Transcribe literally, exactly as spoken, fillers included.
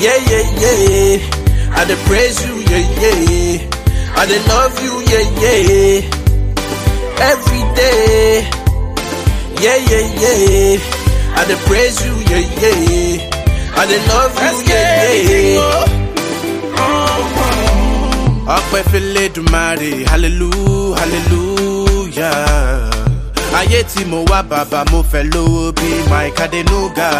Yeah, yeah, yeah. I dey praise you, yeah, yeah. I dey love you, yeah, yeah. Every day. Yeah, yeah, yeah. I dey praise you, yeah, yeah. I dey love you, yeah, yeah. Ọpẹ́ f'Elédùmarè, hallelujah, hallelujah. Ayé tí mo wá bàbá mo fẹ́ lówó bí Mike Adenuga.